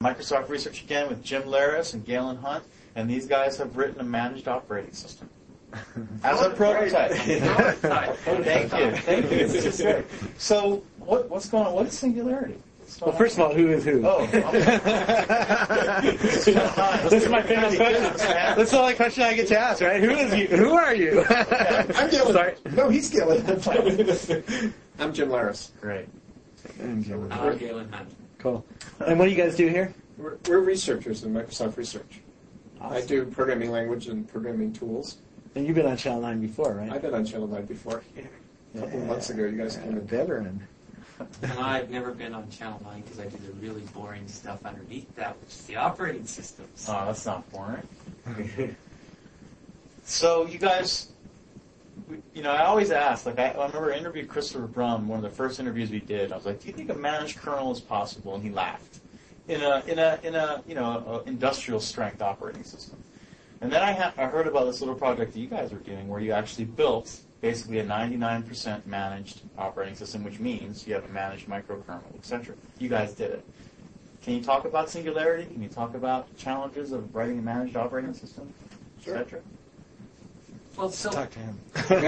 Microsoft Research again with Jim Laris and Galen Hunt, and these guys have written a managed operating system. As a prototype. Thank you. This is great. So, what's going on? What is Singularity? Well, first of all, who is who? Oh, this is my famous question. That's the only question I get to ask, right? Who is you? Who are you? I'm Galen. Sorry. No, he's Galen. I'm Jim Laris. Great. I'm Galen Hunt. Cool. And what do you guys do here? We're researchers in Microsoft Research. Awesome. I do programming language and programming tools. And you've been on Channel 9 before, right? I've been on Channel 9 before. A couple of months ago, you guys came in. Veteran. And I've never been on Channel 9 because I do the really boring stuff underneath that, which is the operating systems. Oh, that's not boring. So you guys, I always ask, I remember I interviewed Christopher Brum, one of the first interviews we did. I was like, do you think a managed kernel is possible? And he laughed. In a industrial strength operating system. And then I heard about this little project that you guys were doing where you actually built basically a 99% managed operating system, which means you have a managed microkernel, etc. You guys did it. Can you talk about Singularity? Can you talk about challenges of writing a managed operating system, etc.? Well, so talk to him.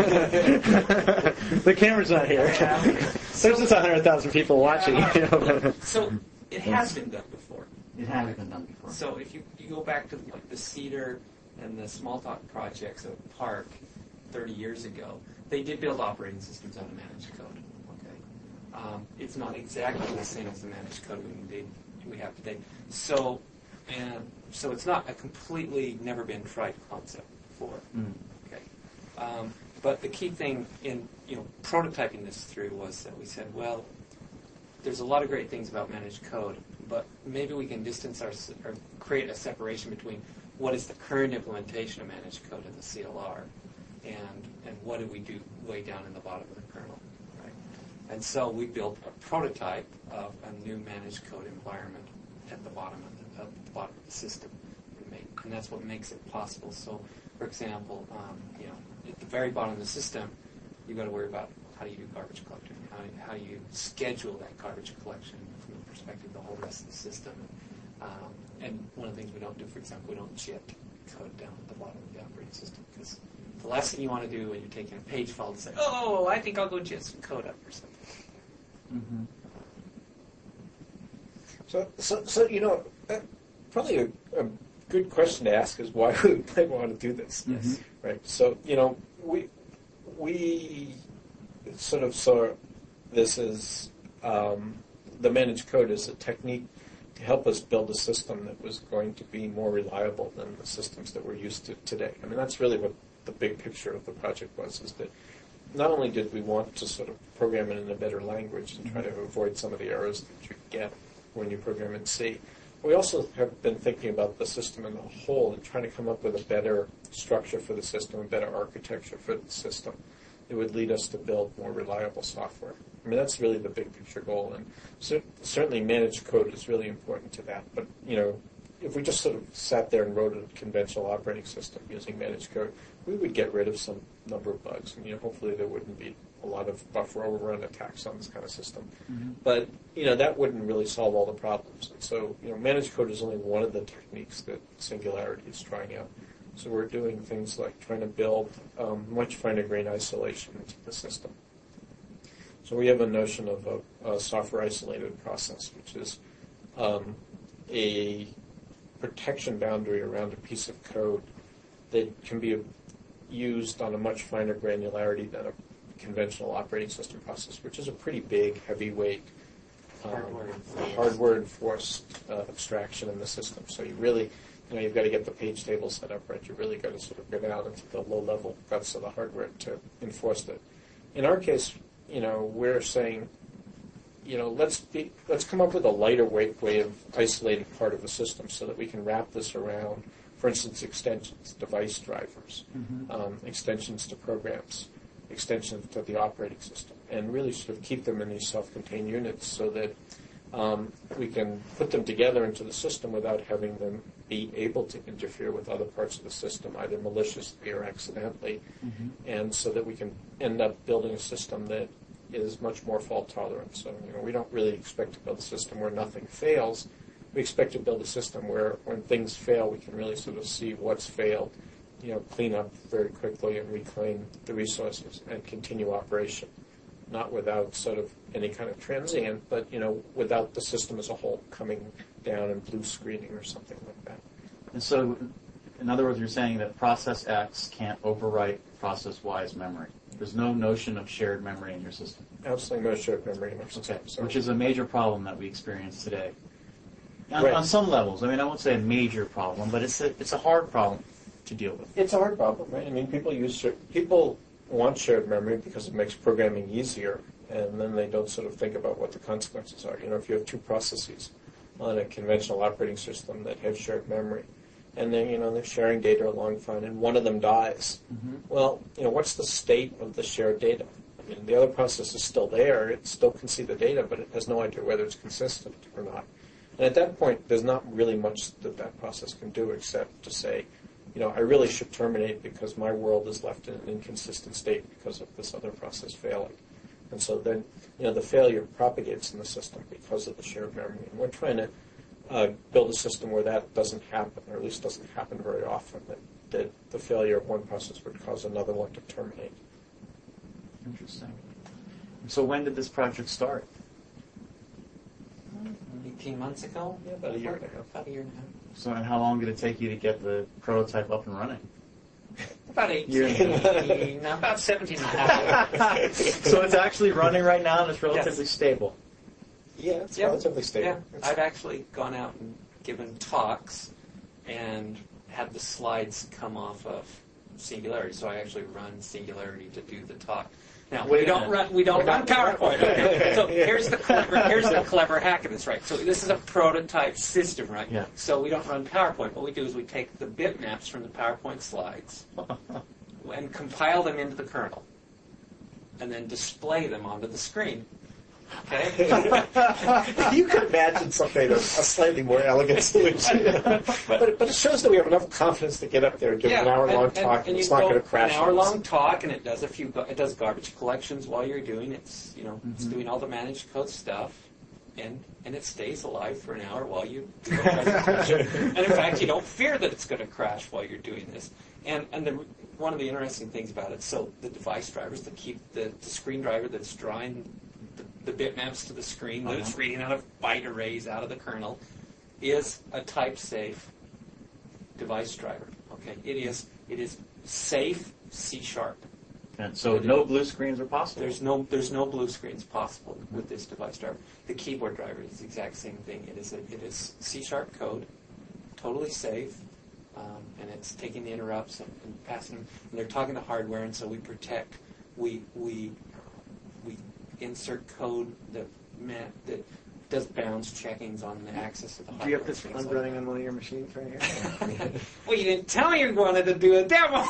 The camera's not here. There's just 100,000 people watching. So it has been done before. It has been done before. So if you go back to like the Cedar and the Smalltalk projects at Park 30 years ago, they did build operating systems out of managed code. Okay, it's not exactly the same as the managed code we have today. So it's not a completely never been tried concept before. Okay, but the key thing in prototyping this through was that we said, well, there's a lot of great things about managed code, but maybe we can distance or create a separation between what is the current implementation of managed code in the CLR and what do we do way down in the bottom of the kernel, right? And so we built a prototype of a new managed code environment at the bottom of the system, and that's what makes it possible. So, for example, at the very bottom of the system, you've got to worry about how do you do garbage collection, how do you schedule that garbage collection from the perspective of the whole rest of the system. And one of the things we don't do, for example, we don't JIT code down at the bottom of the operating system, because the last thing you want to do when you're taking a page file is say, oh, I think I'll go JIT some code up or something. Mm-hmm. So probably a good question to ask is why we might want to do this. Yes. Right. So, we sort of saw this as the managed code as a technique to help us build a system that was going to be more reliable than the systems that we're used to today. I mean, that's really what the big picture of the project was, is that not only did we want to sort of program it in a better language and try to avoid some of the errors that you get when you program in C, we also have been thinking about the system in a whole and trying to come up with a better structure for the system, a better architecture for the system. It would lead us to build more reliable software. I mean, that's really the big picture goal, and certainly managed code is really important to that. But, if we just sort of sat there and wrote a conventional operating system using managed code, we would get rid of some number of bugs, and, hopefully there wouldn't be a lot of buffer overrun attacks on this kind of system. Mm-hmm. But, that wouldn't really solve all the problems. And so, managed code is only one of the techniques that Singularity is trying out. So we're doing things like trying to build much finer grain isolation into the system. So we have a notion of a software isolated process, which is a protection boundary around a piece of code that can be used on a much finer granularity than a conventional operating system process, which is a pretty big, heavyweight, hardware enforced abstraction in the system. So you really, you've got to get the page table set up right. You really got to sort of get out into the low level guts of the hardware to enforce that. In our case, we're saying, let's come up with a lighter weight way of isolating part of the system so that we can wrap this around, for instance, extensions, device drivers, extensions to programs, extensions to the operating system, and really sort of keep them in these self-contained units so that we can put them together into the system without having them be able to interfere with other parts of the system, either maliciously or accidentally, and so that we can end up building a system that is much more fault tolerant. So, we don't really expect to build a system where nothing fails, we expect to build a system where when things fail, we can really sort of see what's failed, clean up very quickly and reclaim the resources and continue operation. Not without sort of any kind of transient, but, without the system as a whole coming down and blue screening or something like that. And so, in other words, you're saying that process X can't overwrite process Y's memory. There's no notion of shared memory in your system. Absolutely no shared memory in our system. Okay, which is a major problem that we experience today. Right. On some levels, I won't say a major problem, but it's a hard problem to deal with. It's a hard problem, right? People want shared memory because it makes programming easier, and then they don't sort of think about what the consequences are. If you have two processes on a conventional operating system that have shared memory, and then, they're sharing data along fine, and one of them dies. Mm-hmm. Well, what's the state of the shared data? The other process is still there. It still can see the data, but it has no idea whether it's consistent or not. And at that point, there's not really much that process can do except to say, I really should terminate because my world is left in an inconsistent state because of this other process failing. And so then, the failure propagates in the system because of the shared memory. And we're trying to build a system where that doesn't happen, or at least doesn't happen very often, that the failure of one process would cause another one to terminate. Interesting. So when did this project start? 18 months ago? Yeah, about a year and a half. About a year and a half. So and how long did it take you to get the prototype up and running? About 18, no, about 17 and a half. So it's actually running right now and it's relatively stable. Yeah, it's relatively stable. Yeah. I've actually gone out and given talks and had the slides come off of Singularity. So I actually run Singularity to do the talk. Now we don't run PowerPoint. Okay. So here's the clever hack of this, right? So this is a prototype system, right? Yeah. So we don't run PowerPoint. What we do is we take the bitmaps from the PowerPoint slides and compile them into the kernel, and then display them onto the screen. Okay. You could imagine something a slightly more elegant solution, but it shows that we have enough confidence to get up there and give an hour-long talk, and it's not going to crash. An hour-long talk, and it does garbage collections while you're doing it. It's it's doing all the managed code stuff, and it stays alive for an hour while you do the presentation. And in fact, you don't fear that it's going to crash while you're doing this. And one of the interesting things about it, so the device drivers that keep the screen driver that's drawing the bitmaps to the screen, that it's reading out of byte arrays out of the kernel, is a type-safe device driver. Okay, it is safe C#. And so no blue screens are possible. There's no blue screens possible with this device driver. The keyboard driver is the exact same thing. It is C# code, totally safe, and it's taking the interrupts and passing them. And they're talking to hardware, and so we protect. We insert code that does bounds checkings on the access of the hardware. Do you have this running on one of your machines right here? Well, you didn't tell me you wanted to do a demo.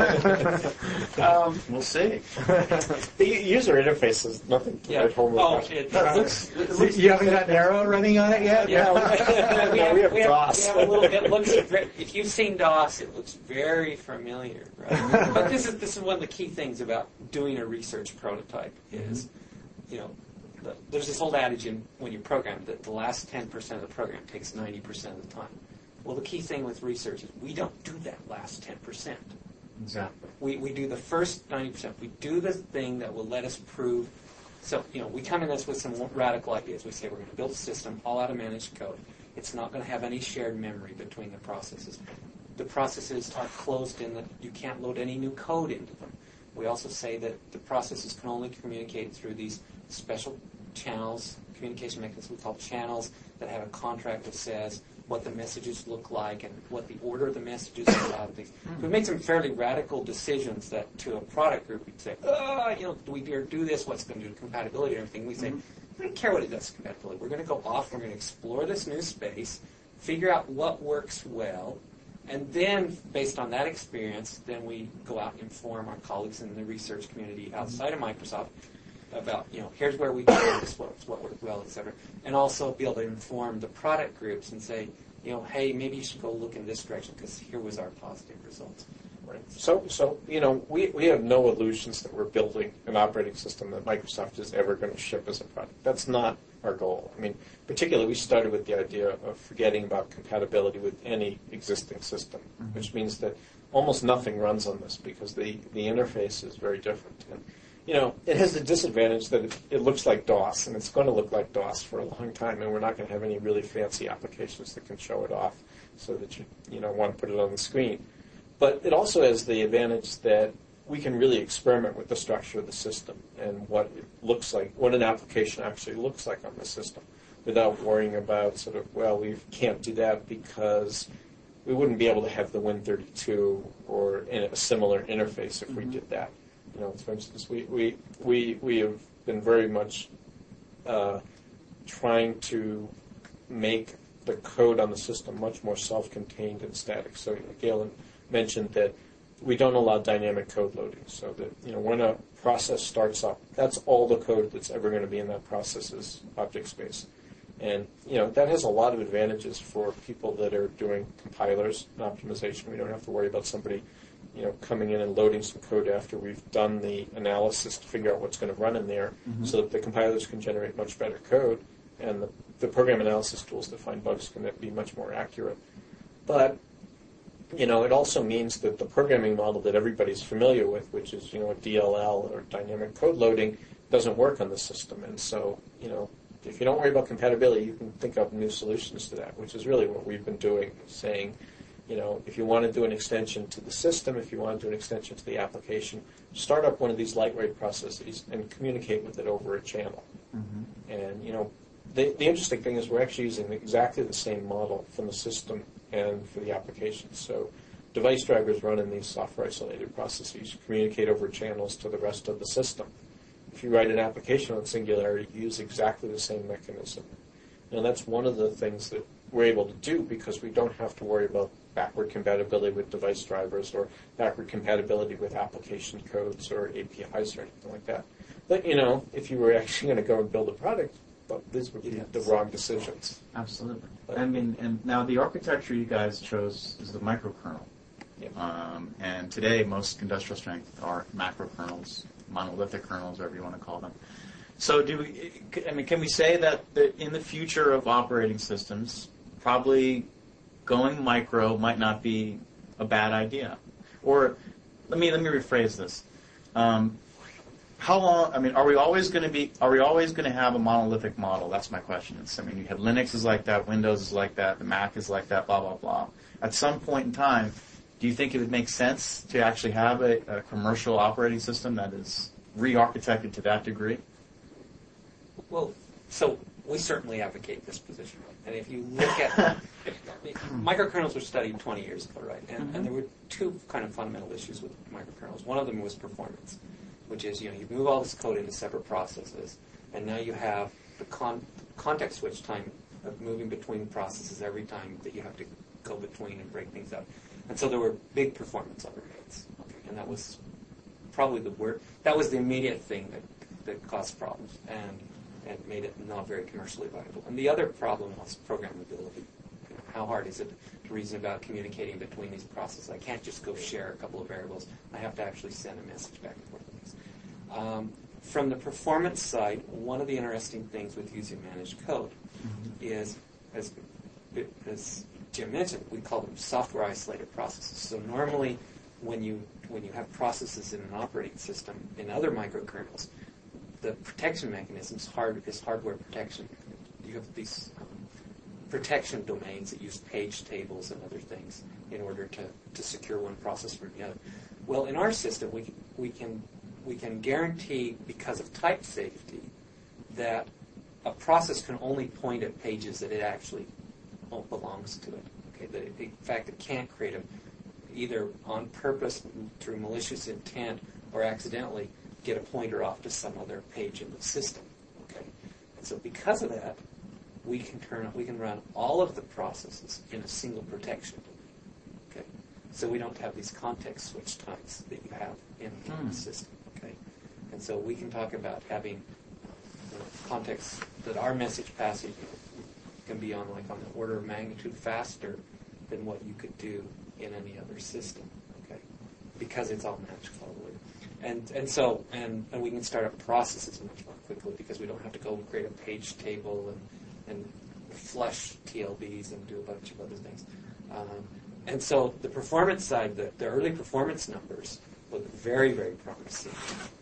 We'll see. The user interface is nothing to write home about. It looks, you haven't got Arrow running on it yet? yeah, we have DOS. We have a little bit. If you've seen DOS, it looks very familiar, right? But this is one of the key things about doing a research prototype is, there's this old adage when you program that the last 10% of the program takes 90% of the time. Well, the key thing with research is we don't do that last 10%. Exactly. We do the first 90%. We do the thing that will let us prove. So, we come in this with some radical ideas. We say we're going to build a system all out of managed code. It's not going to have any shared memory between the processes. The processes are closed in that you can't load any new code into them. We also say that the processes can only communicate through these special channels, communication mechanisms we call channels, that have a contract that says what the messages look like and what the order of the messages are. We made some fairly radical decisions that to a product group we'd say, do we dare do this? What's it going to do to compatibility and everything? We say, we don't care what it does to compatibility. We're going to go off, we're going to explore this new space, figure out what works well, and then, based on that experience, then we go out and inform our colleagues in the research community outside of Microsoft about, here's where we do this, what worked well, et cetera. And also be able to inform the product groups and say, hey, maybe you should go look in this direction because here was our positive results. Right. So we have no illusions that we're building an operating system that Microsoft is ever going to ship as a product. That's not our goal. I mean, particularly we started with the idea of forgetting about compatibility with any existing system, which means that almost nothing runs on this because the interface is very different. And, it has the disadvantage that it looks like DOS, and it's going to look like DOS for a long time, and we're not going to have any really fancy applications that can show it off so that you want to put it on the screen. But it also has the advantage that we can really experiment with the structure of the system and what it looks like, what an application actually looks like on the system, without worrying about we can't do that because we wouldn't be able to have the Win32 or a similar interface if we did that. For instance, we have been very much trying to make the code on the system much more self-contained and static. So Galen mentioned that we don't allow dynamic code loading, so that when a process starts up, that's all the code that's ever going to be in that process is object space. And that has a lot of advantages for people that are doing compilers and optimization. We don't have to worry about somebody coming in and loading some code after we've done the analysis to figure out what's going to run in there, so that the compilers can generate much better code, and the program analysis tools that find bugs can be much more accurate. But it also means that the programming model that everybody's familiar with, which is a DLL or dynamic code loading, doesn't work on the system. And so if you don't worry about compatibility, you can think up new solutions to that, which is really what we've been doing, saying, if you want to do an extension to the system, if you want to do an extension to the application, start up one of these lightweight processes and communicate with it over a channel. And, the interesting thing is we're actually using exactly the same model from the system and for the application. So device drivers run in these software-isolated processes, communicate over channels to the rest of the system. If you write an application on Singularity, you use exactly the same mechanism. And that's one of the things that we're able to do because we don't have to worry about backward compatibility with device drivers or backward compatibility with application codes or APIs or anything like that. But, if you were actually going to go and build a product, these would be the wrong decisions. Absolutely. And now the architecture you guys chose is the microkernel. Yeah. And today, most industrial strength are macrokernels, monolithic kernels, whatever you want to call them. So can we say that in the future of operating systems, probably going micro might not be a bad idea? Or let me rephrase this. How long? Are we always going to have a monolithic model? That's my question. You have Linux is like that, Windows is like that, the Mac is like that, blah blah blah. At some point in time, do you think it would make sense to actually have a commercial operating system that is re-architected to that degree? Well, so we certainly advocate this position. And if you look at microkernels were studied 20 years ago, right? And there were two kind of fundamental issues with microkernels. One of them was performance, which is you move all this code into separate processes, and now you have the context switch time of moving between processes every time that you have to go between and break things up. And so there were big performance overheads, and that was probably that was the immediate thing that caused problems and made it not very commercially viable. And the other problem was programmability. How hard is it to reason about communicating between these processes? I can't just go share a couple of variables. I have to actually send a message back and forth. From the performance side, one of the interesting things with using managed code is, as Jim mentioned, we call them software isolated processes. So normally, when you have processes in an operating system in other microkernels, the protection mechanism is hardware protection. You have these protection domains that use page tables and other things in order to secure one process from the other. Well, in our system, we can guarantee, because of type safety, that a process can only point at pages that it actually belongs to it. Okay, that in fact it can't create either on purpose through malicious intent or accidentally get a pointer off to some other page in the system. Okay, and so because of that, we can run all of the processes in a single protection domain. Okay, so we don't have these context switch times that you have in the system. Okay, and so we can talk about having context that our message passage can be on the order of magnitude faster than what you could do in any other system. Okay, because it's all managed globally. And so we can start up processes much more quickly because we don't have to go create a page table and flush TLBs and do a bunch of other things. And so the performance side, the early performance numbers look very, very promising.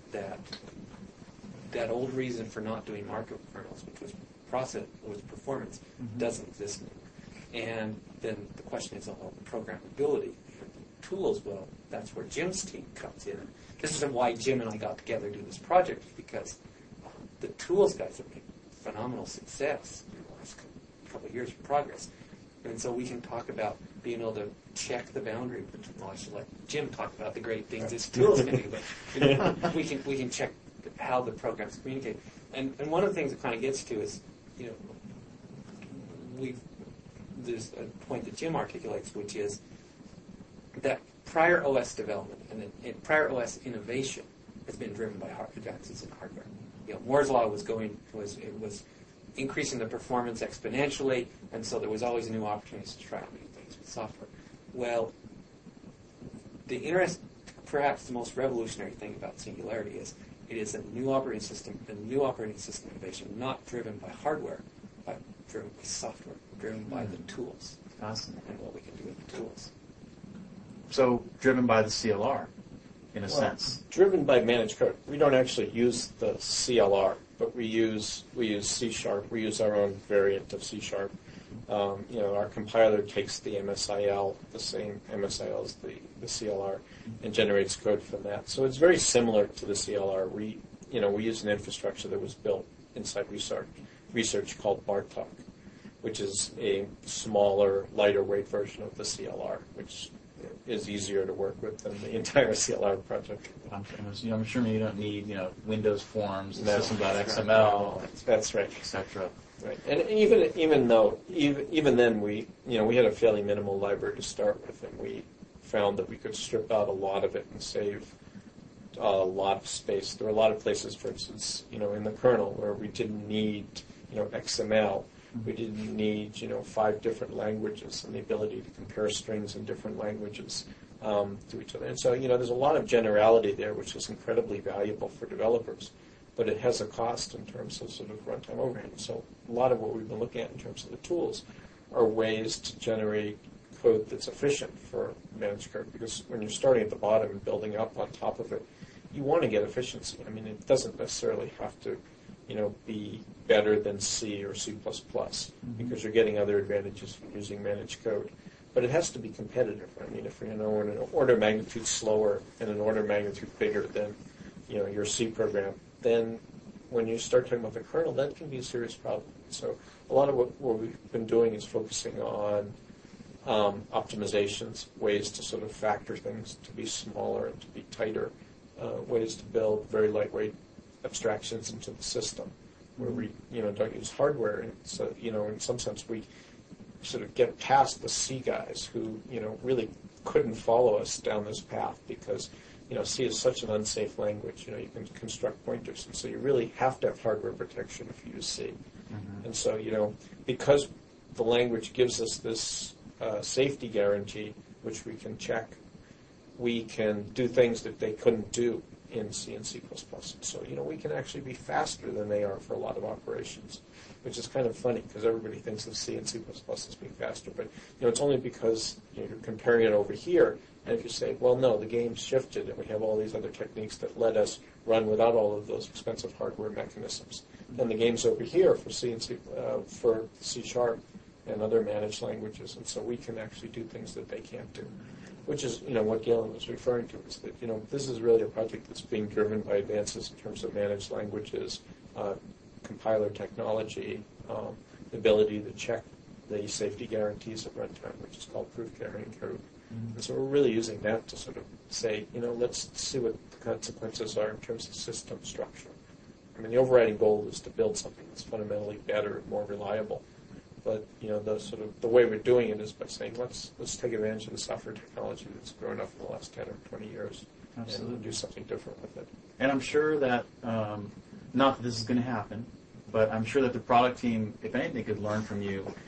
That old reason for not doing markup kernels, which was performance, doesn't exist anymore. And then the question is about the programmability. Tools, well, that's where Jim's team comes in. This is why Jim and I got together to do this project, because the tools guys have made phenomenal success in the last couple of years of progress. And so we can talk about being able to check the boundary. Well, I should let Jim talk about the great things his tools can do, but we can check how the programs communicate. And one of the things it kind of gets to is, there's a point that Jim articulates, which is that prior OS development and prior OS innovation has been driven by advances in hardware. Moore's law was increasing the performance exponentially, and so there was always new opportunities to try new things with software. Well, perhaps the most revolutionary thing about Singularity is it is a new operating system innovation, not driven by hardware, but driven by software, driven by the tools. Fascinating. And what we can do with the tools. So driven by the CLR, in a sense. Driven by managed code. We don't actually use the CLR, but we use C#. We use our own variant of C#. Our compiler takes the MSIL, the same MSIL as the CLR, and generates code from that. So it's very similar to the CLR. We use an infrastructure that was built inside research called Bartok, which is a smaller, lighter weight version of the CLR, which is easier to work with than the entire CLR project. I'm sure you don't need Windows forms, system.xml, that's right, etc. Right, and even then we had a fairly minimal library to start with, and we found that we could strip out a lot of it and save a lot of space. There were a lot of places, for instance, in the kernel where we didn't need XML. We didn't need 5 different languages and the ability to compare strings in different languages to each other. And so there's a lot of generality there, which is incredibly valuable for developers. But it has a cost in terms of sort of runtime overhead. So a lot of what we've been looking at in terms of the tools are ways to generate code that's efficient for managed code. Because when you're starting at the bottom and building up on top of it, you want to get efficiency. I mean, it doesn't necessarily have to, be better than C or C++, because you're getting other advantages from using managed code. But it has to be competitive. I mean, if an order of magnitude slower and an order of magnitude bigger than, your C program, then when you start talking about the kernel, that can be a serious problem. So a lot of what we've been doing is focusing on optimizations, ways to sort of factor things to be smaller and to be tighter, ways to build very lightweight abstractions into the system, where we don't use hardware. And so in some sense we sort of get past the C guys who really couldn't follow us down this path because C is such an unsafe language. You can construct pointers, and so you really have to have hardware protection if you use C. And so because the language gives us this safety guarantee, which we can check, we can do things that they couldn't do in C and C++. So, we can actually be faster than they are for a lot of operations, which is kind of funny because everybody thinks of C and C++ as being faster. But, it's only because you're comparing it over here. And if you say, well, no, the game's shifted and we have all these other techniques that let us run without all of those expensive hardware mechanisms, then the game's over here for C and for C# and other managed languages. And so we can actually do things that they can't do. Which is, what Galen was referring to, is that, this is really a project that's being driven by advances in terms of managed languages, compiler technology, the ability to check the safety guarantees at runtime, which is called proof-carrying code. And so we're really using that to sort of say, let's see what the consequences are in terms of system structure. I mean, the overriding goal is to build something that's fundamentally better and more reliable. But the way we're doing it is by saying let's take advantage of the software technology that's grown up in the last 10 or 20 years. Absolutely. And do something different with it. And I'm sure that not that this is going to happen, but I'm sure that the product team, if anything, could learn from you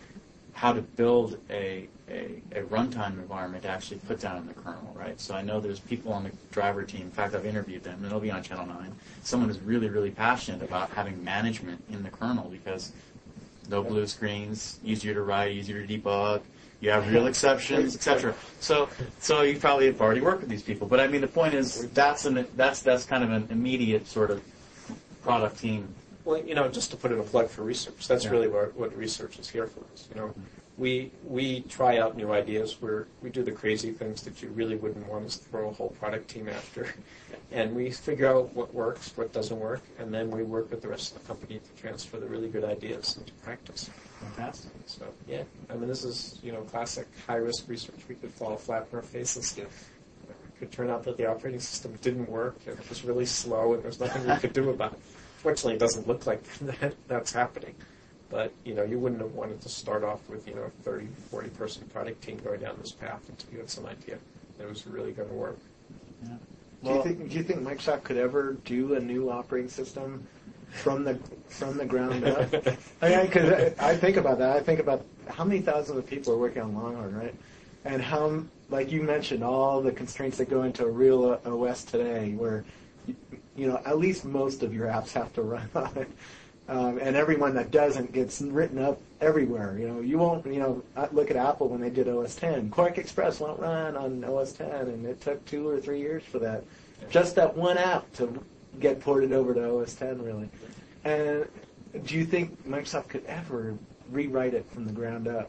how to build a runtime environment to actually put down in the kernel, right? So I know there's people on the driver team. In fact, I've interviewed them, and they'll be on Channel 9. Someone who's really, really passionate about having management in the kernel because no blue screens, easier to write, easier to debug. You have real exceptions, etc. So you probably have already worked with these people. But I mean, the point is that's kind of an immediate sort of product team. Well, just to put in a plug for research, that's really what research is here for us. We try out new ideas where we do the crazy things that you really wouldn't want us to throw a whole product team after. And we figure out what works, what doesn't work, and then we work with the rest of the company to transfer the really good ideas into practice. Fantastic. So, yeah, I mean, this is, classic high-risk research. We could fall flat in our faces. It could turn out that the operating system didn't work, and it was really slow, and there's nothing we could do about it. Fortunately, it doesn't look like that's happening. But, you wouldn't have wanted to start off with, a 30, 40-person product team going down this path until you had some idea that it was really going to work. Yeah. Well, do you think Microsoft could ever do a new operating system from the ground up? Because I think about that. I think about how many thousands of people are working on Longhorn, right? And how, like you mentioned, all the constraints that go into a real OS today, where at least most of your apps have to run on it. And everyone that doesn't gets written up everywhere. You won't, look at Apple when they did OS 10. Quark Express won't run on OS 10, and it took 2 or 3 years for that. Just that one app to get ported over to OS 10, really. And do you think Microsoft could ever rewrite it from the ground up?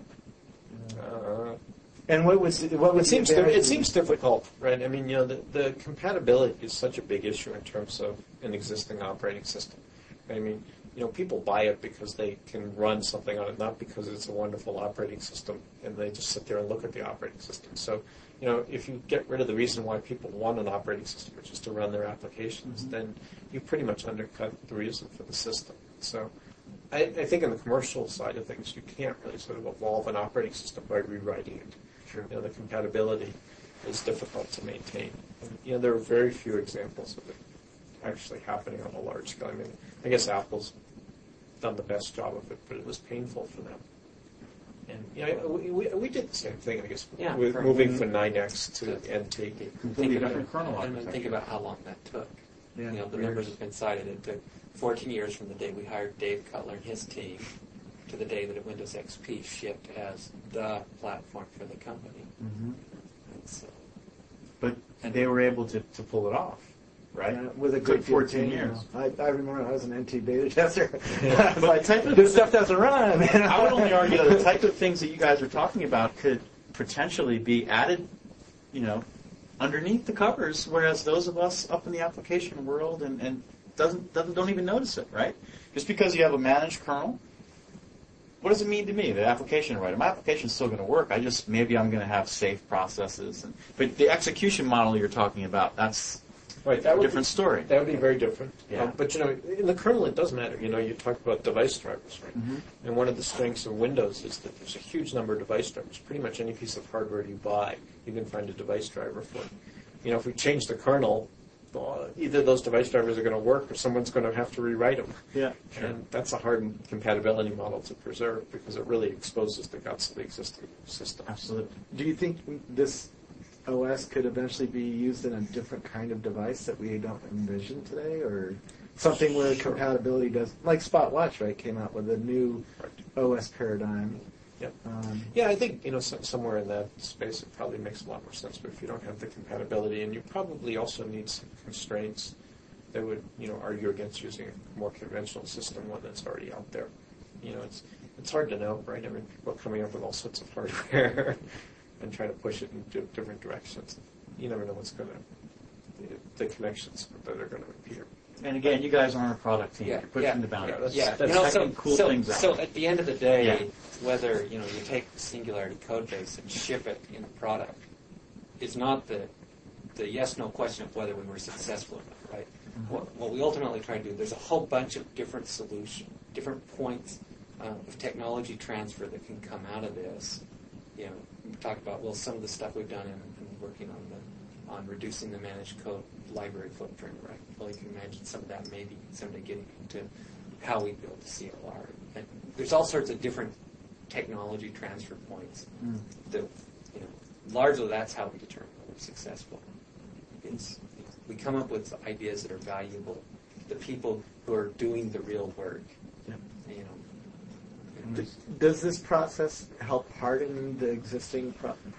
And it seems difficult, right? I mean, the compatibility is such a big issue in terms of an existing operating system. I mean, people buy it because they can run something on it, not because it's a wonderful operating system, and they just sit there and look at the operating system. So, if you get rid of the reason why people want an operating system, which is to run their applications, then you pretty much undercut the reason for the system. So, I think in the commercial side of things, you can't really sort of evolve an operating system by rewriting it. Sure. The compatibility is difficult to maintain. And, there are very few examples of it actually happening on a large scale. I mean, I guess Apple's done the best job of it, but it was painful for them. And we did the same thing, I guess, with moving from 9X to NT. Think about how long that took. Yeah. The numbers have been cited. It took 14 years from the day we hired Dave Cutler and his team to the day that Windows XP shipped as the platform for the company. Mm-hmm. So, but they were able to pull it off. Right? With a good 14 years. I remember I was an NT beta tester. But this stuff doesn't run. I would only argue that the type of things that you guys are talking about could potentially be added, underneath the covers, whereas those of us up in the application world and don't even notice it, right? Just because you have a managed kernel, what does it mean to me? The application, right? My application is still going to work. Maybe I'm going to have safe processes. But the execution model you're talking about, that's right, that would different story. That would be very different. Yeah. But, in the kernel, it does matter. You talk about device drivers, right? Mm-hmm. And one of the strengths of Windows is that there's a huge number of device drivers. Pretty much any piece of hardware you buy, you can find a device driver for. If we change the kernel, either those device drivers are going to work or someone's going to have to rewrite them. Yeah, sure. And that's a hard compatibility model to preserve because it really exposes the guts of the existing system. Absolutely. Do you think this OS could eventually be used in a different kind of device that we don't envision today, or something where compatibility does, like Spot Watch, right, came out with a new OS paradigm. Yep. Yeah, I think somewhere in that space it probably makes a lot more sense. But if you don't have the compatibility, and you probably also need some constraints that would argue against using a more conventional system, one that's already out there. It's hard to know, right? I mean, people are coming up with all sorts of hardware and trying to push it in different directions. You never know the connections that are going to appear. And again, you guys aren't a product team. You're pushing the boundaries. That's cool things out. So at the end of the day, whether you take the Singularity code base and ship it in a product, is not the yes/no question of whether we were successful or not, right? Mm-hmm. What we ultimately try to do, there's a whole bunch of different solutions, different points of technology transfer that can come out of this. We talk about some of the stuff we've done in working on reducing the managed code library footprint, right? Well, you can imagine some of that maybe someday getting into how we build the CLR. And there's all sorts of different technology transfer points. Largely that's how we determine whether we're successful. We come up with ideas that are valuable. The people who are doing the real work. Yeah. Just, Does this process help harden the existing,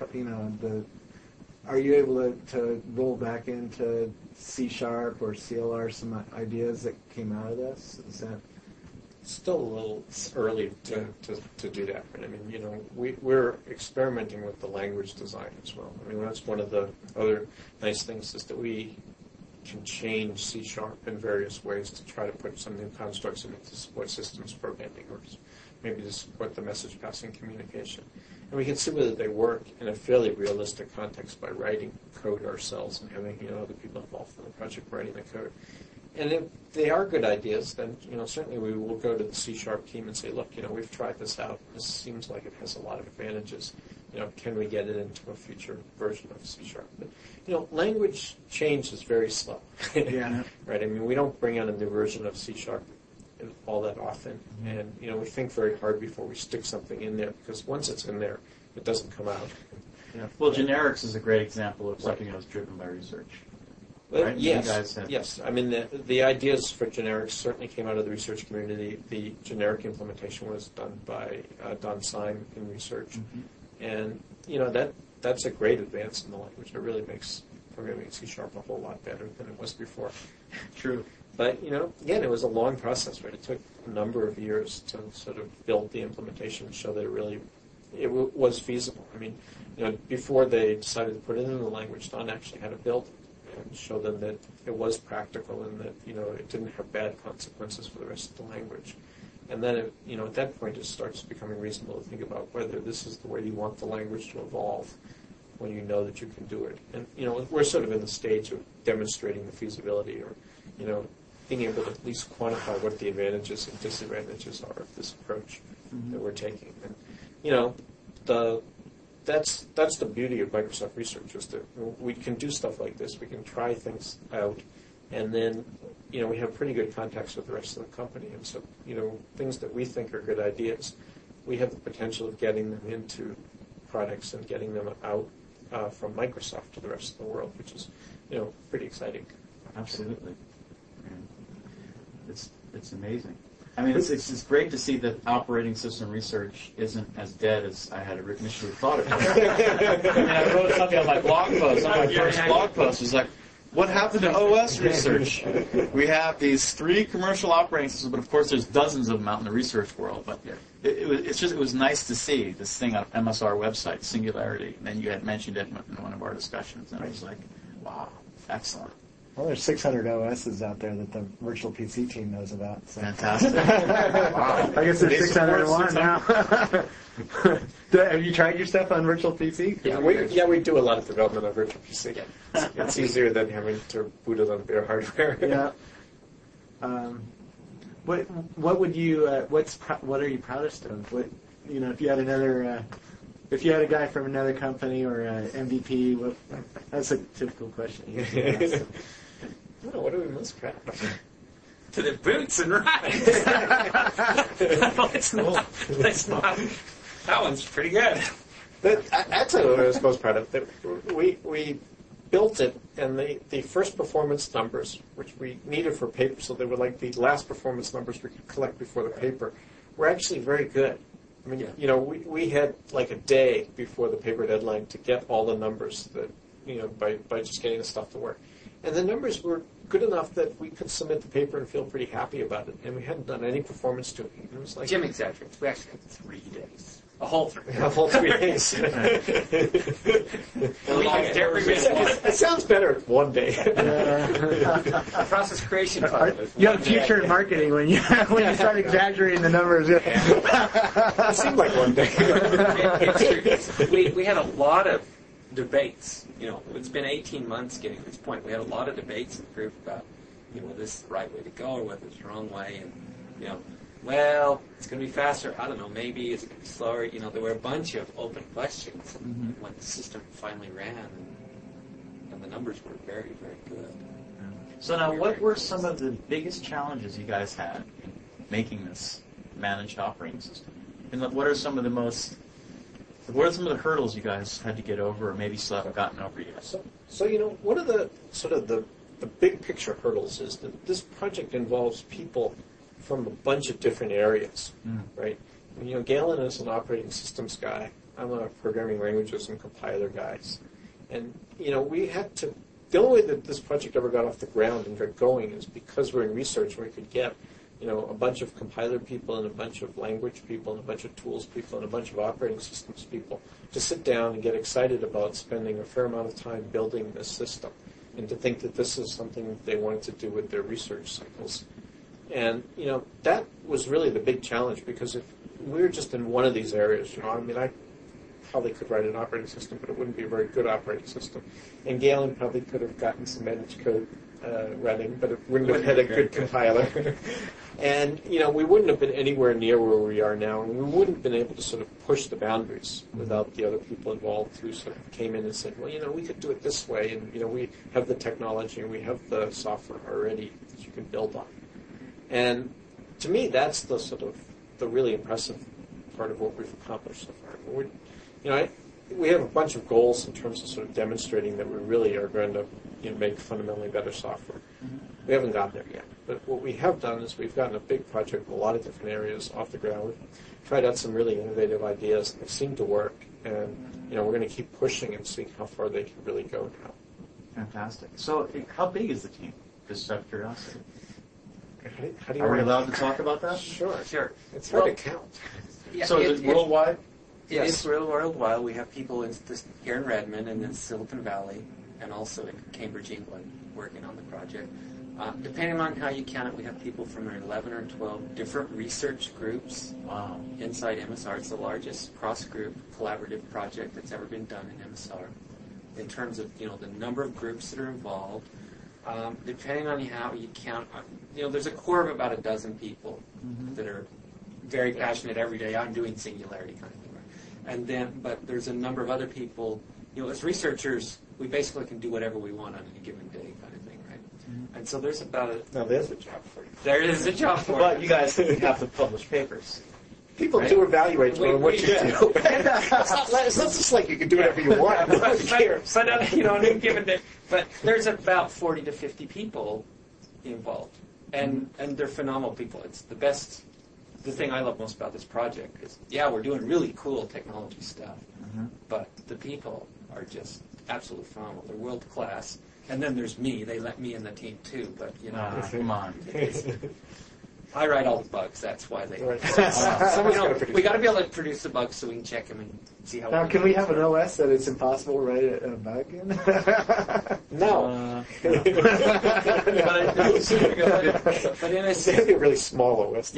are you able to roll back into C# or CLR some ideas that came out of this? Is that Still a little early to do that. Right? I mean, we're experimenting with the language design as well. I mean, that's one of the other nice things is that we can change C# in various ways to try to put some new constructs into support systems programming or maybe to support the message passing communication. And we can see whether they work in a fairly realistic context by writing code ourselves and having other people involved in the project writing the code. And if they are good ideas, then certainly we will go to the C# team and say, look, we've tried this out. This seems like it has a lot of advantages. Can we get it into a future version of C#? But language change is very slow. Yeah. Right. I mean, we don't bring out a new version of C# all that often, and we think very hard before we stick something in there because once it's in there, it doesn't come out. Yeah. Well, generics is a great example of something that was driven by research. Right? Yes. I mean, the ideas for generics certainly came out of the research community. The generic implementation was done by Don Syme in research, and that's a great advance in the language. It really makes programming in C# a whole lot better than it was before. True. But again, it was a long process. Right? It took a number of years to sort of build the implementation and show that it was feasible. I mean, before they decided to put it in the language, Don actually had to build it and show them that it was practical and that it didn't have bad consequences for the rest of the language. And then at that point it starts becoming reasonable to think about whether this is the way you want the language to evolve when you know that you can do it. And we're sort of in the stage of demonstrating the feasibility or being able to at least quantify what the advantages and disadvantages are of this approach that we're taking. And that's the beauty of Microsoft Research is that we can do stuff like this. We can try things out, and then we have pretty good contacts with the rest of the company. And so things that we think are good ideas, we have the potential of getting them into products and getting them out from Microsoft to the rest of the world, which is pretty exciting. Absolutely. It's amazing. I mean, it's great to see that operating system research isn't as dead as I had initially thought it was. I mean, I wrote something on my blog post. On my first blog post was like, what happened to OS research? We have these 3 commercial operating systems, but of course there's dozens of them out in the research world. But it was nice to see this thing on MSR website, Singularity. And then you had mentioned it in one of our discussions, and I was like, wow, excellent. Well, there's 600 OSs out there that the virtual PC team knows about. So. Fantastic. Wow. I guess there's 601 now. Have you tried your stuff on virtual PC? Yeah, we do a lot of development on virtual PC. It's easier than having to boot it on bare hardware. Yeah. What would you? What are you proudest of? What if you had another. If you had a guy from another company or MVP, that's a typical question. What are we most proud of? to the boots and ride. It's not. That one's pretty good. That's what I was most proud of. We built it, and the first performance numbers, which we needed for paper, so they were like the last performance numbers we could collect before the paper, were actually very good. I mean, we had like a day before the paper deadline to get all the numbers that, by just getting the stuff to work. And the numbers were good enough that we could submit the paper and feel pretty happy about it. And we hadn't done any performance tuning. It was like Jim exaggerates. We actually had 3 days. A whole 3 days. A whole 3 days. It sounds better 1 day. The process creation part. You have a future in marketing when you start exaggerating the numbers. It seemed like 1 day. It's true. We had a lot of debates. It's been 18 months getting to this point. We had a lot of debates in the group about, whether this is the right way to go or whether it's the wrong way. And, well, it's going to be faster. I don't know. Maybe it's going to be slower. There were a bunch of open questions when the system finally ran, and the numbers were very, very good. So now, what were some of the biggest challenges you guys had in making this managed operating system? And what are some of the hurdles you guys had to get over, or maybe still haven't gotten over yet? So one of the sort of the big picture hurdles is that this project involves people from a bunch of different areas, right? And, Galen is an operating systems guy. I'm a programming languages and compiler guys. And, we had to, the only way that this project ever got off the ground and got going is because we're in research where we could get, a bunch of compiler people and a bunch of language people and a bunch of tools people and a bunch of operating systems people to sit down and get excited about spending a fair amount of time building this system and to think that this is something that they wanted to do with their research cycles. And, that was really the big challenge because if we were just in one of these areas, I probably could write an operating system, but it wouldn't be a very good operating system. And Galen probably could have gotten some managed code running, but it wouldn't have had a good compiler. And, we wouldn't have been anywhere near where we are now, and we wouldn't have been able to sort of push the boundaries without the other people involved who sort of came in and said, well, we could do it this way, and, we have the technology and we have the software already that you can build on. And to me, that's the sort of the really impressive part of what we've accomplished so far. We have a bunch of goals in terms of sort of demonstrating that we really are going to make fundamentally better software. We haven't gotten there yet. But what we have done is we've gotten a big project in a lot of different areas off the ground. We've tried out some really innovative ideas, and they seem to work. And, we're going to keep pushing and seeing how far they can really go now. Fantastic. So how big is the team? Just out of curiosity. How do you Are we allowed to talk about that? Sure. It's Well, hard to count. Yeah, So is it worldwide? It is worldwide. We have people here in Redmond and in Silicon Valley and also in Cambridge, England, working on the project. Depending on how you count it, we have people from 11 or 12 different research groups inside MSR. It's the largest cross-group collaborative project that's ever been done in MSR. In terms of the number of groups that are involved, depending on how you count, there's a core of about a dozen people that are very passionate every day. I'm doing Singularity kind of thing, right? And then, but there's a number of other people. As researchers, we basically can do whatever we want on any given day, kind of thing, right? And so there's about Now there's a job for you. There is a job for But it. you guys have to publish papers. People Right? do evaluate what you do. do. It's not just like you can do whatever you want. No one cares. But on any given day, but there's about 40 to 50 people involved, and they're phenomenal people. It's the best. The thing I love most about this project is, we're doing really cool technology stuff, but the people are just absolutely phenomenal. They're world class. And then there's me. They let me in the team too, but Come on. I write all the bugs. That's why they. Right. Someone's we got to be able to produce the bugs so we can check them and see how. Now, can we have an OS that it's impossible to write a bug in? No. But in a It'd be a really small OS.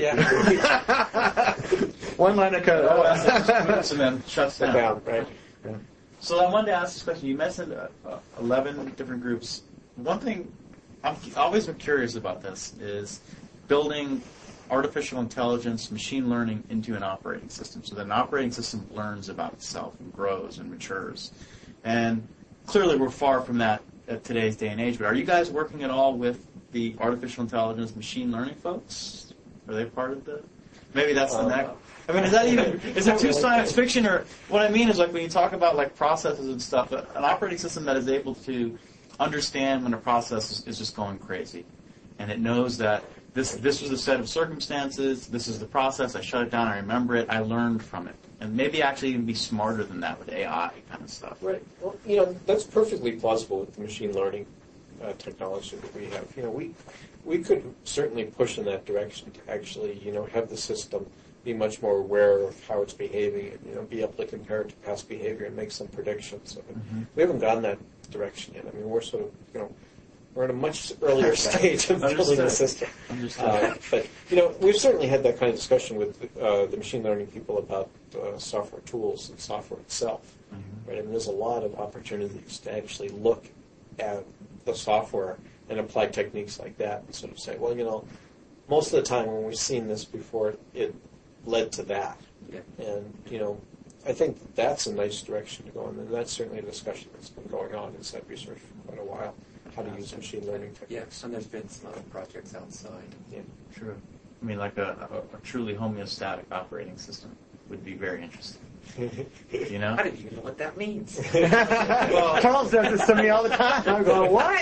One line of code. And then shuts down. Down, right? So I wanted to ask this question. You mentioned 11 different groups. One thing I've always been curious about this is building artificial intelligence, machine learning into an operating system so that an operating system learns about itself and grows and matures. And clearly we're far from that at today's day and age, but are you guys working at all with the artificial intelligence, machine learning folks? Are they part of the... Maybe that's the next... I mean, is it too science fiction? Or what I mean is, like, when you talk about, like, processes and stuff, an operating system that is able to understand when a process is just going crazy. And it knows that this was a set of circumstances, this is the process, I shut it down, I remember it, I learned from it. And maybe actually even be smarter than that with AI kind of stuff. Right. Well, that's perfectly plausible with the machine learning technology that we have. We could certainly push in that direction to actually, have the system be much more aware of how it's behaving and, be able to compare it to past behavior and make some predictions of it. We haven't gone that direction yet. I mean, we're sort of, we're at a much earlier stage of building the system. But, we've certainly had that kind of discussion with the machine learning people about software tools and software itself. Right? I mean, there's a lot of opportunities to actually look at the software and apply techniques like that and sort of say, well, most of the time when we've seen this before, it led to that. Yeah. And, I think that's a nice direction to go in, and that's certainly a discussion that's been going on inside research for quite a while, how to use machine learning techniques. Yes, and there's been some other projects outside. Yeah. True. I mean, like a truly homeostatic operating system. would be very interesting. You know? I don't even know what that means. Charles does this to me all the time. I go, what?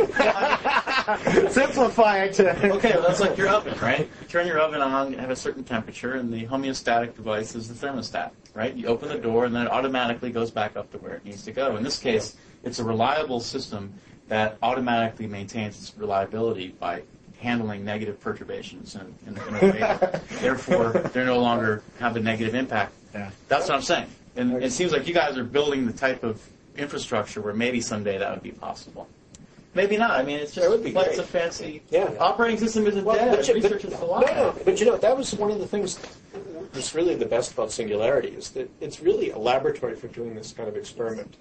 Simplify it to... Okay, well, that's like your oven, right? You turn your oven on, have a certain temperature, and the homeostatic device is the thermostat, right? You open the door, and then it automatically goes back up to where it needs to go. In this case, it's a reliable system that automatically maintains its reliability by handling negative perturbations in the radar. Therefore, they no longer have a negative impact. Yeah. That's what I'm saying. And it seems like you guys are building the type of infrastructure where maybe someday that would be possible. Maybe not. I mean, it's just would be like great. a fancy Yeah. operating system isn't dead. Research is alive. No, but that was one of the things that's really the best about Singularity is that it's really a laboratory for doing this kind of experiment.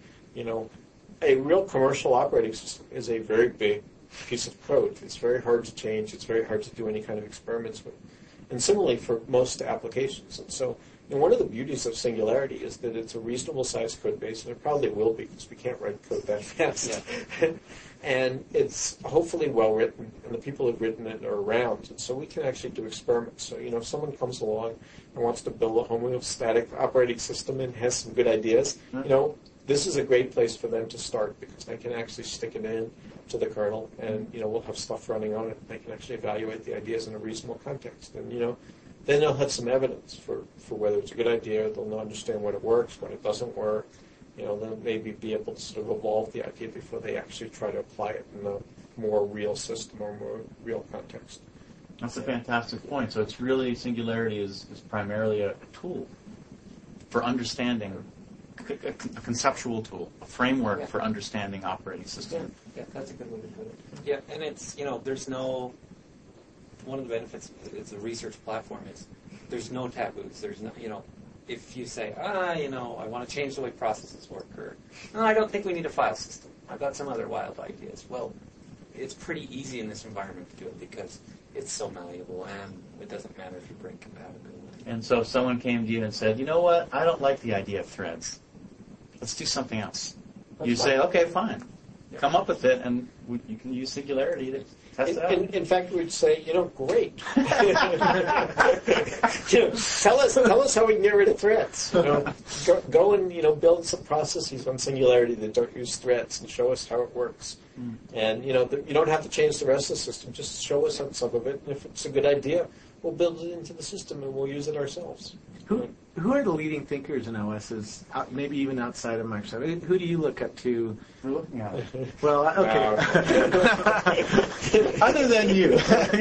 A real commercial operating system is a very big piece of code. It's very hard to change. It's very hard to do any kind of experiments with. And similarly for most applications. And so one of the beauties of Singularity is that it's a reasonable sized code base, and it probably will be because we can't write code that fast. Yeah. And it's hopefully well written, and the people who've written it are around. And so we can actually do experiments. So, if someone comes along and wants to build a homeostatic operating system and has some good ideas, this is a great place for them to start because they can actually stick it in to the kernel, and we'll have stuff running on it. They can actually evaluate the ideas in a reasonable context, and then they'll have some evidence for whether it's a good idea. They'll understand when it works, when it doesn't work. They'll maybe be able to sort of evolve the idea before they actually try to apply it in a more real system or more real context. That's a fantastic point. So it's really Singularity is primarily a tool for understanding. A conceptual tool, a framework for understanding operating systems. Yeah, that's a good way to put it. Yeah, and it's, there's no, one of the benefits is a research platform is there's no taboos. There's no, if you say, I want to change the way processes work, or, no, I don't think we need a file system. I've got some other wild ideas. Well, it's pretty easy in this environment to do it because it's so malleable, and it doesn't matter if you bring compatibility. And so if someone came to you and said, you know what, I don't like the idea of threads. Let's do something else. You say, okay, fine. Come up with it, and you can use Singularity to test it out. In fact, we'd say, great. Tell us how we can get rid of threads. Go and build some processes on Singularity that don't use threads, and show us how it works. And you don't have to change the rest of the system. Just show us some of it, and if it's a good idea, we'll build it into the system and we'll use it ourselves. Who are the leading thinkers in OSs, maybe even outside of Microsoft? Who do you look up to? We're looking at it. Well, okay. Other than you.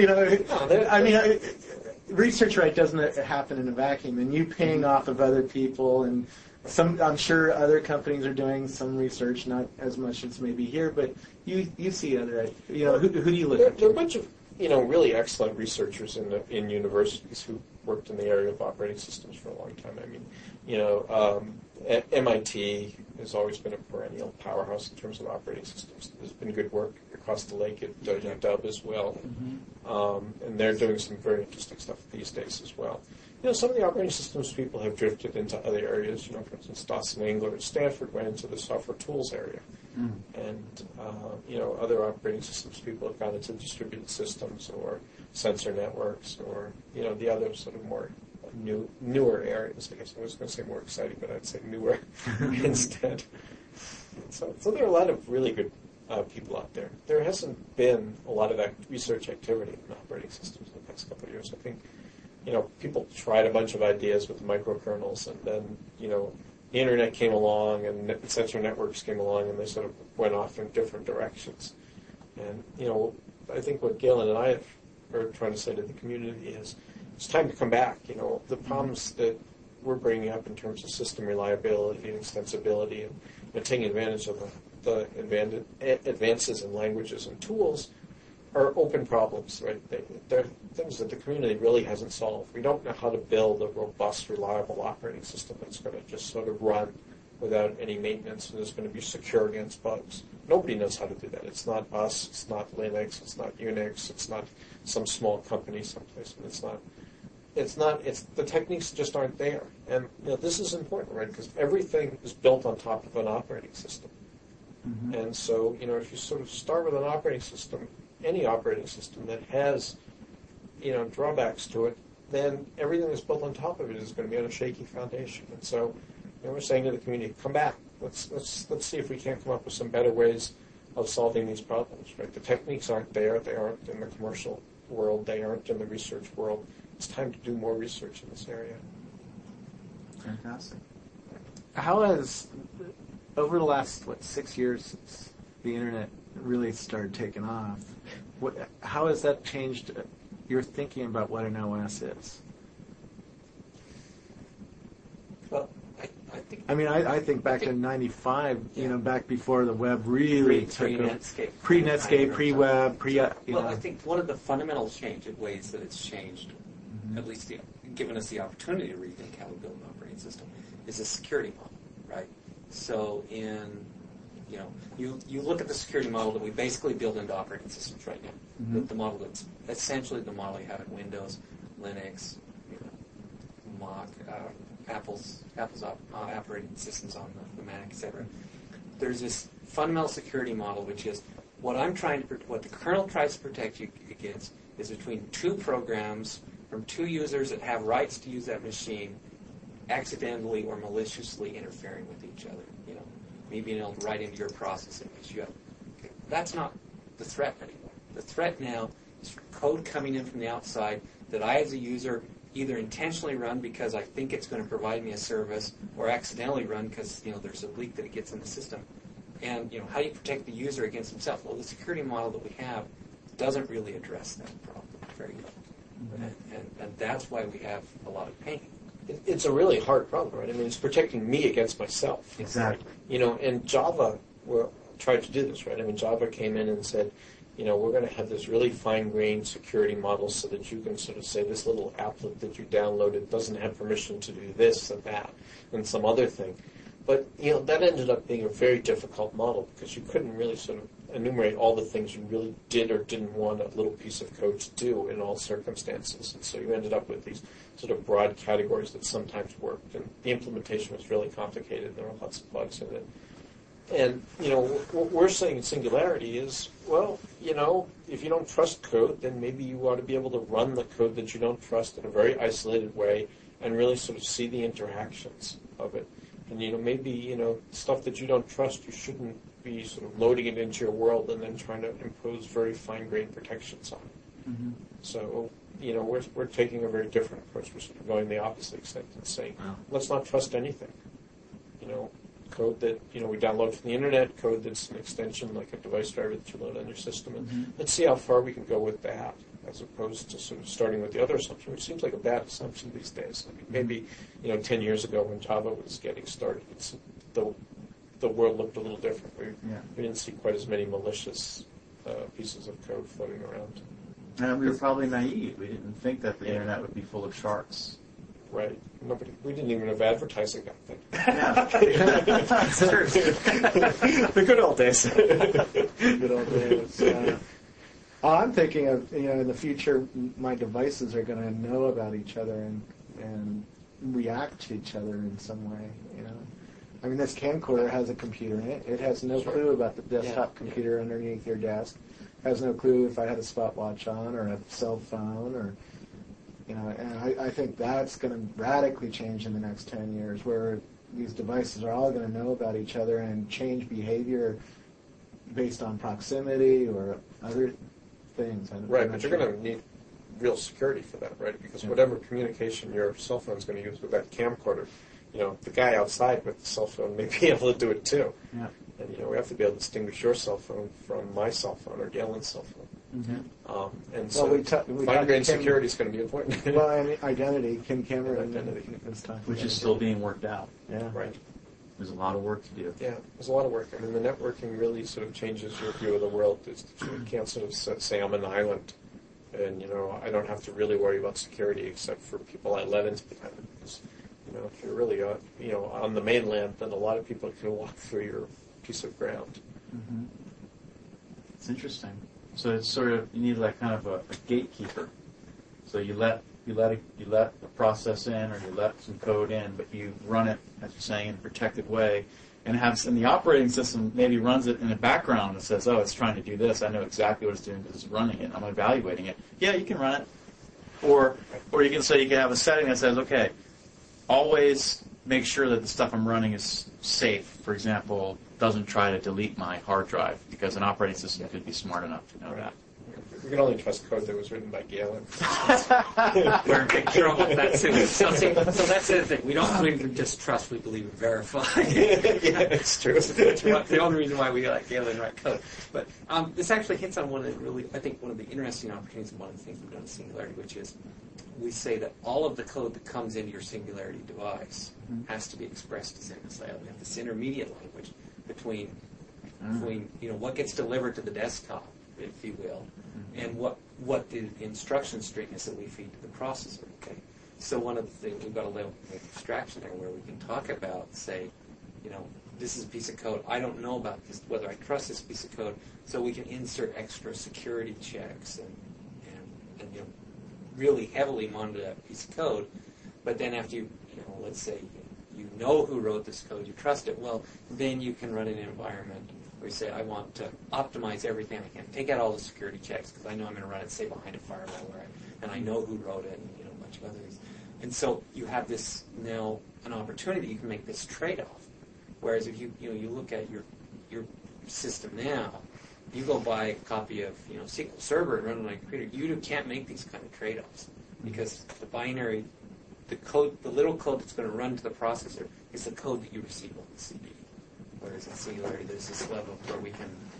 Research doesn't happen in a vacuum, and you ping off of other people, and I'm sure other companies are doing some research, not as much as maybe here, but you see other, who do you look up to? There are a bunch of really excellent researchers in universities who worked in the area of operating systems for a long time. I mean, MIT has always been a perennial powerhouse in terms of operating systems. There's been good work across the lake at UW as well, and they're doing some very interesting stuff these days as well. Some of the operating systems people have drifted into other areas. For instance, Dawson Wengler at Stanford went into the software tools area. And, other operating systems people have gone into distributed systems or sensor networks or, the other sort of more newer areas. I guess I was going to say more exciting, but I'd say newer instead. So there are a lot of really good people out there. There hasn't been a lot of research activity in operating systems in the past couple of years. I think, people tried a bunch of ideas with microkernels, and then, the internet came along and sensor networks came along, and they sort of went off in different directions. And, I think what Galen and I are trying to say to the community is it's time to come back. The problems that we're bringing up in terms of system reliability and extensibility and taking advantage of the advances in languages and tools are open problems, right? They're things that the community really hasn't solved. We don't know how to build a robust, reliable operating system that's going to just sort of run without any maintenance and is going to be secure against bugs. Nobody knows how to do that. It's not us. It's not Linux. It's not Unix. It's not some small company someplace. The techniques just aren't there. And this is important, right? Because everything is built on top of an operating system. And so, if you sort of start with an operating system, any operating system that has, drawbacks to it, then everything that's built on top of it is going to be on a shaky foundation. And so, we're saying to the community, come back. Let's see if we can't come up with some better ways of solving these problems. Right? The techniques aren't there. They aren't in the commercial world. They aren't in the research world. It's time to do more research in this area. Fantastic. How has, over the last, 6 years since the internet really started taking off, how has that changed your thinking about what an OS is? Well, I think. I think back in '95, back before the web really took off. Pre-Netscape. Pre-Netscape, pre-web, Well, I think one of the fundamental ways that it's changed, at least given us the opportunity to rethink how we build an operating system, is the security model, right? So you look at the security model that we basically build into operating systems right now. The model that's essentially the model you have in Windows, Linux, Mac, Apple's operating systems on the Mac, etc. There's this fundamental security model, which is what the kernel tries to protect you against is between two programs from two users that have rights to use that machine, accidentally or maliciously interfering with each other. Me being able to write into your processing which you have. Okay. That's not the threat anymore. The threat now is code coming in from the outside that I, as a user, either intentionally run because I think it's going to provide me a service, or accidentally run because there's a leak that it gets in the system. And how do you protect the user against himself? Well, the security model that we have doesn't really address that problem very well, and that's why we have a lot of pain. It's a really hard problem, right? It's protecting me against myself. Exactly. And Java tried to do this, right? Java came in and said, we're going to have this really fine-grained security model so that you can sort of say this little applet that you downloaded doesn't have permission to do this and that and some other thing. But, that ended up being a very difficult model because you couldn't really sort of enumerate all the things you really did or didn't want a little piece of code to do in all circumstances. And so you ended up with these sort of broad categories that sometimes worked. And the implementation was really complicated. There were lots of bugs in it. And, what we're saying in Singularity is, well, if you don't trust code, then maybe you ought to be able to run the code that you don't trust in a very isolated way and really sort of see the interactions of it. And, maybe, stuff that you don't trust, you shouldn't be sort of loading it into your world and then trying to impose very fine-grained protections on it. Mm-hmm. So, we're taking a very different approach. We're sort of going the opposite extent and saying, let's not trust anything. Code that, we download from the internet, code that's an extension like a device driver that you load on your system, and let's see how far we can go with that, as opposed to sort of starting with the other assumption, which seems like a bad assumption these days. Maybe, 10 years ago when Java was getting started, the world looked a little different. We didn't see quite as many malicious pieces of code floating around. And we were probably naive. We didn't think that the internet would be full of sharks. Right. We didn't even have advertising back then. Yeah. The good old days. Good old days. I'm thinking of, in the future, my devices are going to know about each other and react to each other in some way, this camcorder has a computer in it. It has no clue about the desktop computer underneath your desk. Has no clue if I had a stopwatch on or a cell phone or... and I think that's going to radically change in the next 10 years, where these devices are all going to know about each other and change behavior based on proximity or other things. Right, but you're going to need real security for that, right? Because whatever communication your cell phone is going to use with that camcorder, the guy outside with the cell phone may be able to do it too. Yeah. And, we have to be able to distinguish your cell phone from my cell phone or Galen's cell phone. Mm-hmm. And so fine-grained security is going to be important. Well, and identity, camera identity. Which is still being worked out. Yeah. Right. There's a lot of work to do. Yeah, there's a lot of work. The networking really sort of changes your view of the world. You can't sort of say I'm an island and, I don't have to really worry about security except for people I let into the island. Because, if you're really, on the mainland, then a lot of people can walk through your piece of ground. Mm-hmm. It's interesting. So it's sort of, you need like kind of a gatekeeper. So you let a process in, or you let some code in, but you run it, as you're saying, in a protected way, and the operating system maybe runs it in the background and says, oh, it's trying to do this. I know exactly what it's doing because it's running it. I'm evaluating it. Yeah, you can run it. Or you can say you can have a setting that says, okay, always make sure that the stuff I'm running is safe. For example, doesn't try to delete my hard drive, because an operating system could be smart enough to know that. We can only trust code that was written by Galen. We're in big trouble with that too. So that's the thing. We don't believe in just trust. We believe in verify. Yeah, it's true. The only reason why we like Galen write code. But this actually hits on one of the interesting opportunities and one of the things we've done in Singularity, which is we say that all of the code that comes into your Singularity device has to be expressed as MSIL. We have this intermediate language between what gets delivered to the desktop, if you will, and what the instruction string is that we feed to the processor. Okay, so one of the things, we've got a level of abstraction there where we can talk about, say, this is a piece of code. I don't know about this, whether I trust this piece of code, so we can insert extra security checks and really heavily monitor that piece of code. But then after let's say you know who wrote this code, you trust it, well, then you can run an environment where you say, I want to optimize everything I can. Take out all the security checks because I know I'm going to run it, say, behind a firewall, and I know who wrote it, and a bunch of other things. And so you have this now an opportunity. You can make this trade-off. Whereas if you look at your system now, you go buy a copy of SQL Server and run it on a computer. You can't make these kind of trade-offs because the binary, the little code that's going to run to the processor is the code that you receive on the CD. Whereas in Singularity, there's this level where we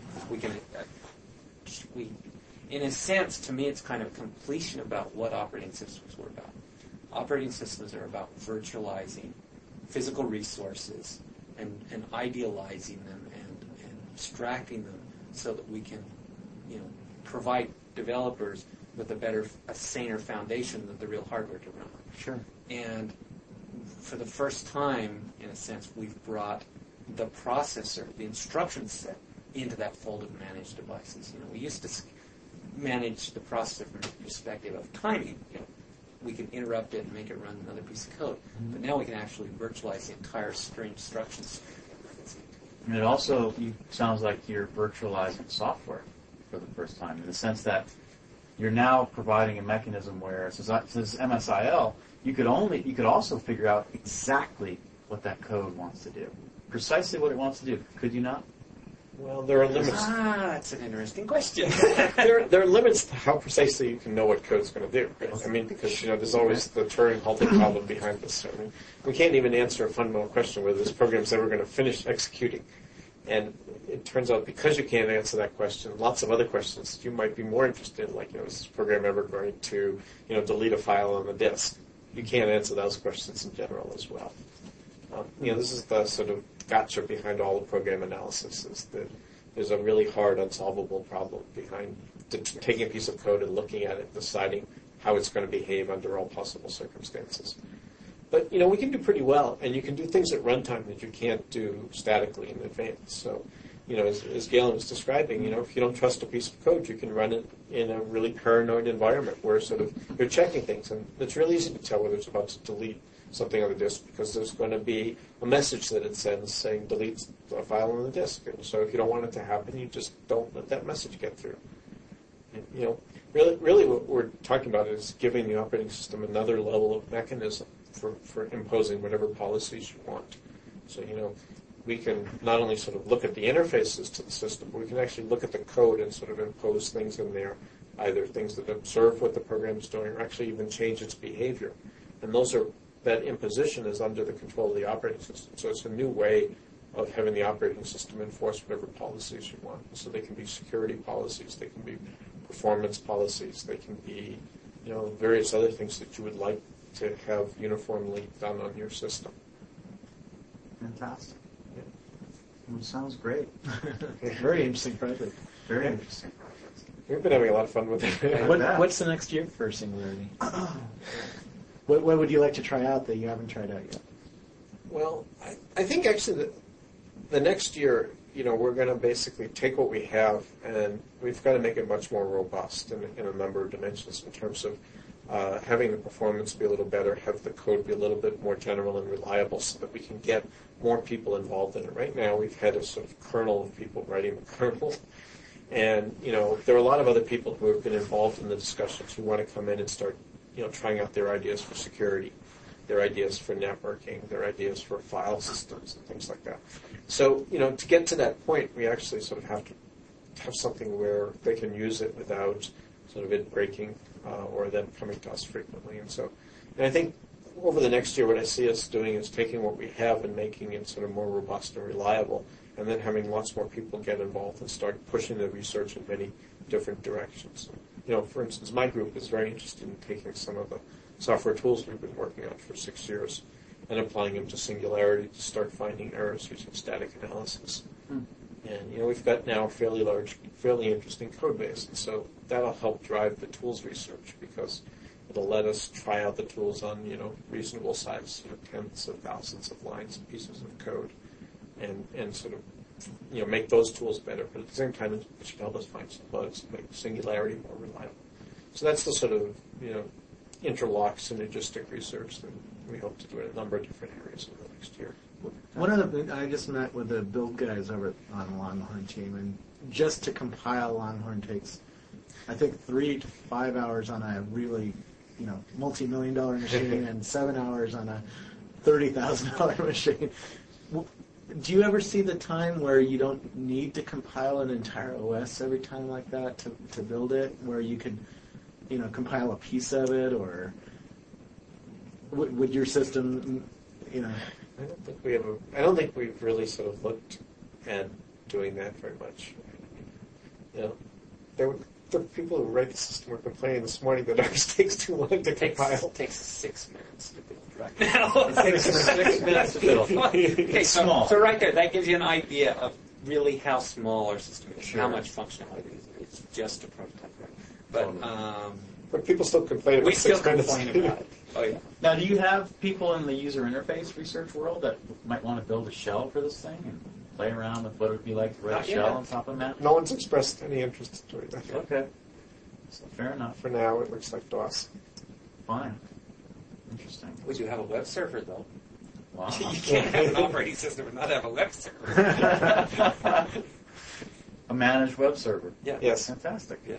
in a sense, to me, it's kind of completion about what operating systems were about. Operating systems are about virtualizing physical resources and idealizing them and abstracting them so that we can, provide developers with a saner foundation than the real hardware to run on. Sure. And for the first time, in a sense, we've brought the processor, the instruction set, into that fold of managed devices. We used to manage the processor from the perspective of timing. We can interrupt it and make it run another piece of code. But now we can actually virtualize the entire string instructions. And it also sounds like you're virtualizing software for the first time, in the sense that you're now providing a mechanism where, since MSIL, you could also figure out exactly what that code wants to do, precisely what it wants to do. Could you not? Well, there are limits. That's an interesting question. there are limits to how precisely you can know what code's going to do. Right? I mean, because there's always the Turing-Halting problem behind this. I mean, we can't even answer a fundamental question whether this program's ever going to finish executing. And it turns out because you can't answer that question, lots of other questions you might be more interested in, like, is this program ever going to, delete a file on the disk? You can't answer those questions in general as well. This is the sort of gotcha behind all the program analysis, is that there's a really hard, unsolvable problem behind taking a piece of code and looking at it, deciding how it's going to behave under all possible circumstances. But, we can do pretty well, and you can do things at runtime that you can't do statically in advance. So, as Galen was describing, if you don't trust a piece of code, you can run it in a really paranoid environment where sort of you're checking things, and it's really easy to tell whether it's about to delete something on the disk because there's going to be a message that it sends saying delete a file on the disk. And so if you don't want it to happen, you just don't let that message get through. And, really what we're talking about is giving the operating system another level of mechanism for imposing whatever policies you want. So, we can not only sort of look at the interfaces to the system, but we can actually look at the code and sort of impose things in there, either things that observe what the program is doing or actually even change its behavior. And that imposition is under the control of the operating system. So it's a new way of having the operating system enforce whatever policies you want. So they can be security policies, they can be performance policies, they can be, various other things that you would like to have uniformly done on your system. Fantastic. Yeah. Well, sounds great. Very interesting project. Very interesting. We've been having a lot of fun with it. What's the next year for Singularity? What would you like to try out that you haven't tried out yet? Well, I think actually the next year, we're going to basically take what we have and we've got to make it much more robust in a number of dimensions in terms of having the performance be a little better, have the code be a little bit more general and reliable so that we can get more people involved in it. Right now we've had a sort of kernel of people writing the kernel. And, there are a lot of other people who have been involved in the discussions who want to come in and start trying out their ideas for security, their ideas for networking, their ideas for file systems and things like that. So, to get to that point, we actually sort of have to have something where they can use it without sort of it breaking or them coming to us frequently. And I think over the next year, what I see us doing is taking what we have and making it sort of more robust and reliable, and then having lots more people get involved and start pushing the research in many different directions. For instance, my group is very interested in taking some of the software tools we've been working on for 6 years and applying them to Singularity to start finding errors using static analysis. And we've got now a fairly large, fairly interesting code base, and so that'll help drive the tools research because it'll let us try out the tools on reasonable size, tens of thousands of lines and pieces of code, and sort of make those tools better. But at the same time, it should help us find some bugs, make Singularity more reliable. So that's the sort of interlock synergistic research that we hope to do in a number of different areas over the next year. I just met with the build guys over on the Longhorn team, and just to compile Longhorn takes, I think, 3 to 5 hours on a really, multi-million-dollar machine, and 7 hours on a $30,000 machine. Do you ever see the time where you don't need to compile an entire OS every time like that to build it, where you could, compile a piece of it, or would your system, I don't think we've really sort of looked at doing that very much. The people who write the system were complaining this morning that ours takes too long to compile. It takes 6 minutes to build right now. It takes 6 minutes to build. Okay, Small. So right there, that gives you an idea of really how small our system is, how much functionality it is. It's just a prototype. But people still complain about we 6 still minutes. complain about it. Oh, yeah. Now, do you have people in the user interface research world that might want to build a shell for this thing and play around with what it would be like to write Not a shell yet. on top of that? No one's expressed any interest in doing that yet. Okay. So fair enough. For now, it looks like DOS. Fine. Interesting. We do have a web server, though. Wow. You can't have an operating system and not have a web server. A managed web server. Yeah. Yes. Fantastic. Yeah.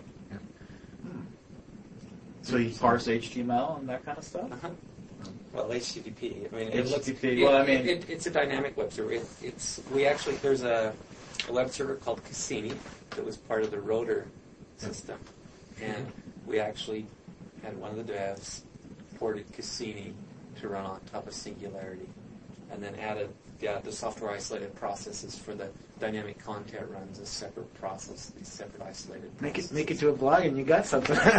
So you parse HTML and that kind of stuff? Uh-huh. Well, HTTP. I mean, HTTP. it's a dynamic web server. There's a web server called Cassini that was part of the Rotor system, and we actually had one of the devs ported Cassini to run on top of Singularity, and then added the software isolated processes for the dynamic content runs as separate process, these separate isolated processes. make it to a blog, and you got something. There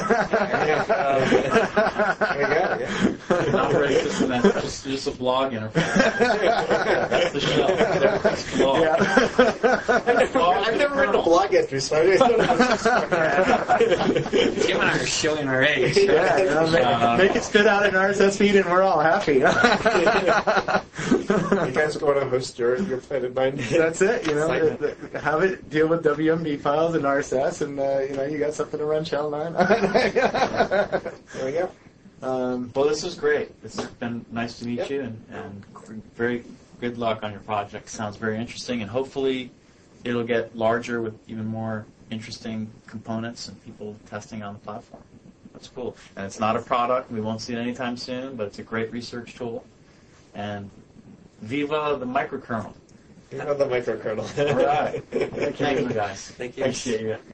you go, yeah. Not very systematic, just a blog interface. That's the shell. That's the blog. Yeah. I've never written a blog entry, so I don't know. Jim and I are showing our age. Make it spit out an RSS feed, and we're all happy. You guys go to host your Planet Mind. That's it. Have it deal with WMD files and RSS, and you got something to run Shell 9. There we go. Well, this is great. It's been nice to meet you, and very good luck on your project. Sounds very interesting, and hopefully it'll get larger with even more interesting components and people testing on the platform. That's cool. And it's not a product. We won't see it anytime soon, but it's a great research tool. And viva the microkernel. Viva the microkernel. All right. Thank you, guys. Thank you. Appreciate you.